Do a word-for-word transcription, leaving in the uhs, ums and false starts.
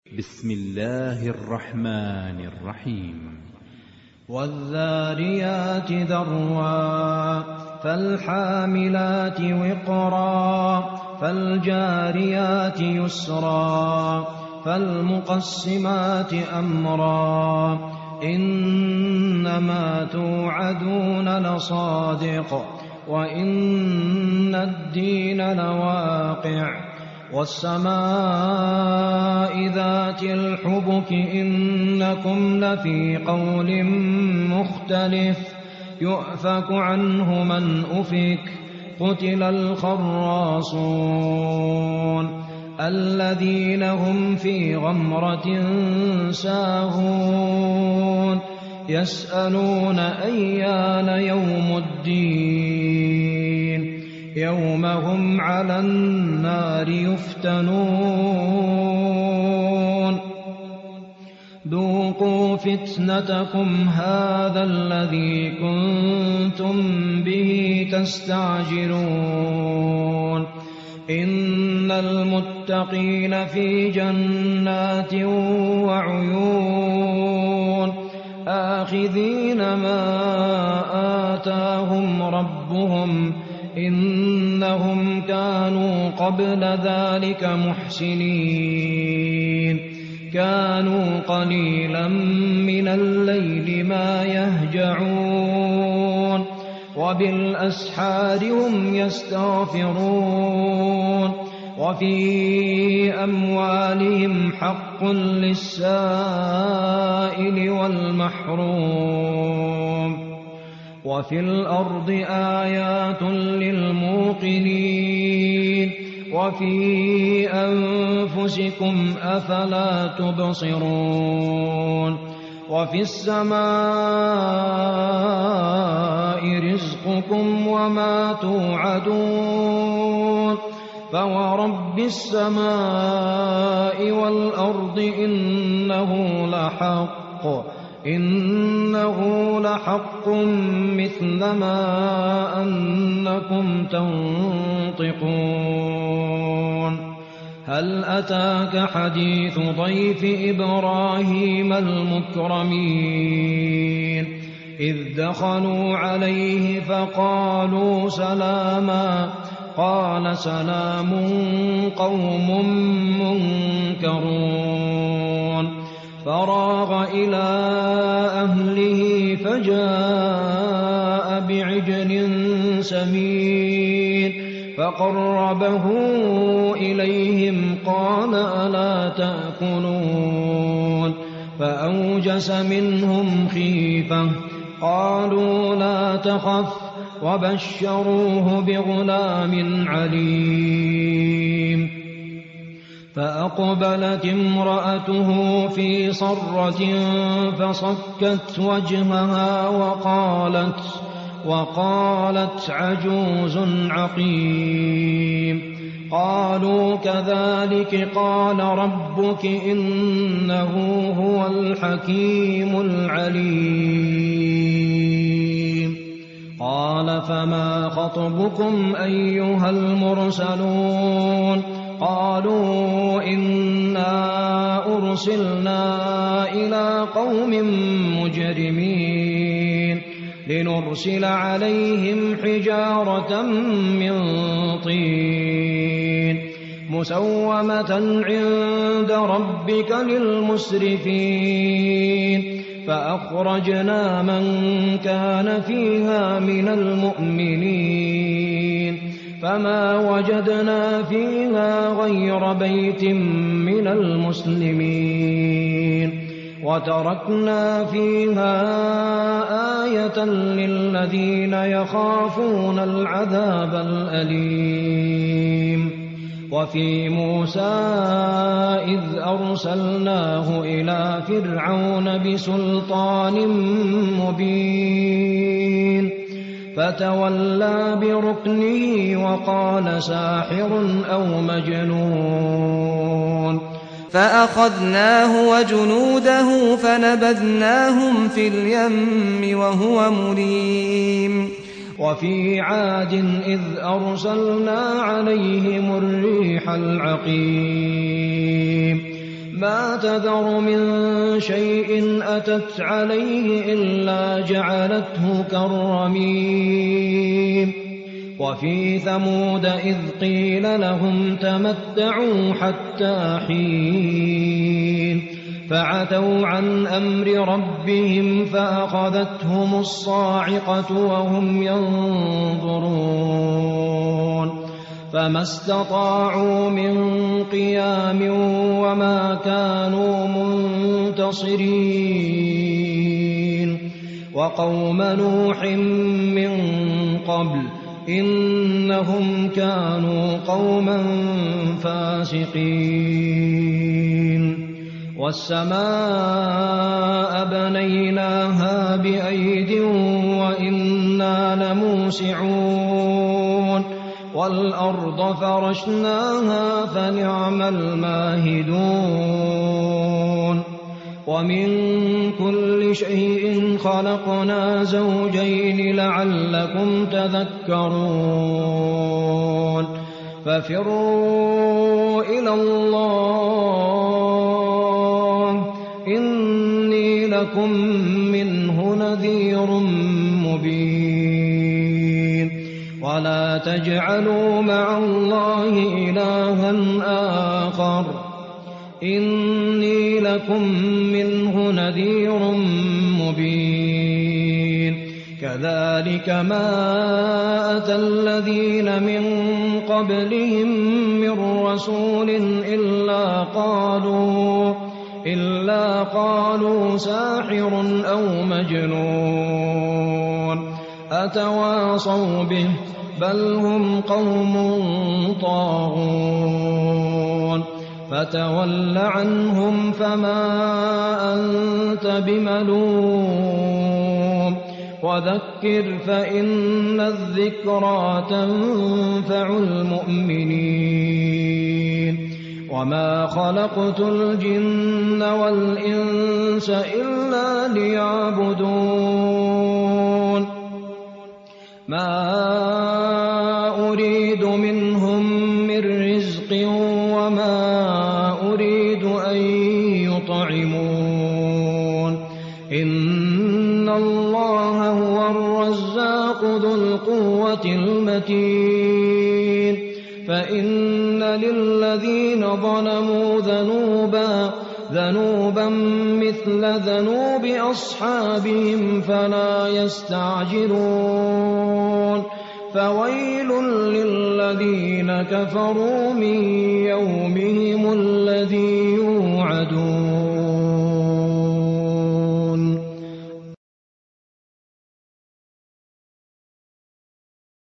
بسم الله الرحمن الرحيم. والذاريات ذروا فالحاملات وقرا فالجاريات يسرا فالمقسمات أمرا إنما توعدون لصادق وإن الدين لواقع والسماء ذات الحبك إنكم لفي قول مختلف يؤفك عنه من أفك قتل الخراصون الذين هم في غمرة ساهون يسألون أيان يوم الدين يوم هم على النار يفتنون ذوقوا فتنتكم هذا الذي كنتم به تستعجلون إن المتقين في جنات وعيون آخذين ما آتاهم ربهم إنهم كانوا قبل ذلك محسنين كانوا قليلا من الليل ما يهجعون وبالأسحار هم يستغفرون وفي أموالهم حق للسائل والمحروم وفي الأرض آيات للموقنين وفي أنفسكم أفلا تبصرون وفي السماء رزقكم وما توعدون فورب السماء والأرض إنه لحق إنه لحق مثل ما أنكم تنطقون هل أتاك حديث ضيف إبراهيم المكرمين إذ دخلوا عليه فقالوا سلاما قال سلام قوم منكرون فراغ إلى أهله فجاء بعجل سمين فقربه إليهم قال ألا تأكلون فأوجس منهم خيفة قالوا لا تخف وبشروه بغلام عليم فأقبلت امرأته في صرة فصكت وجهها وقالت وقالت عجوز عقيم قالوا كذلك قال ربك إنه هو الحكيم العليم قال فما خطبكم أيها المرسلون قالوا إنا أرسلنا إلى قوم مجرمين لنرسل عليهم حجارة من طين مسومة عند ربك للمسرفين فأخرجنا من كان فيها من المؤمنين فما وجدنا فيها غير بيت من المسلمين وتركنا فيها آية للذين يخافون العذاب الأليم وفي موسى إذ أرسلناه إلى فرعون بسلطان مبين فتولى بركنه وقال ساحر أو مجنون فأخذناه وجنوده فنبذناهم في اليم وهو مليم وفي عاد إذ أرسلنا عليهم الريح العقيم ما تذر من شيء أتت عليه إلا جعلته كالرميم وفي ثمود إذ قيل لهم تمتعوا حتى حين فعتوا عن أمر ربهم فأخذتهم الصاعقة وهم ينظرون فما استطاعوا من قيام وما كانوا منتصرين وقوم نوح من قبل إنهم كانوا قوما فاسقين والسماء بنيناها بأيد وإنا لموسعون والأرض فرشناها فنعم الماهدون ومن كل شيء خلقنا زوجين لعلكم تذكرون ففروا إلى الله إني لكم منه نذير مبين ولا تجعلوا مع الله إلها آخر إني لكم منه نذير مبين كذلك ما أتى الذين من قبلهم من رسول إلا قالوا إلا قالوا ساحر أو مجنون أتواصوا به بل هم قوم طاغون فتول عنهم فما أنت بملوم وذكر فإن الذكرى تنفع المؤمنين وما خلقت الجن والإنس إلا ليعبدون ما أريد منهم من رزق وما أريد أن يطعمون إن الله هو الرزاق ذو القوة المتين فإن للذين ظلموا ذنوبا ذنوبا مثل ذنوب أصحابهم فلا يستعجلون فويل للذين كفروا من يومهم الذي يوعدون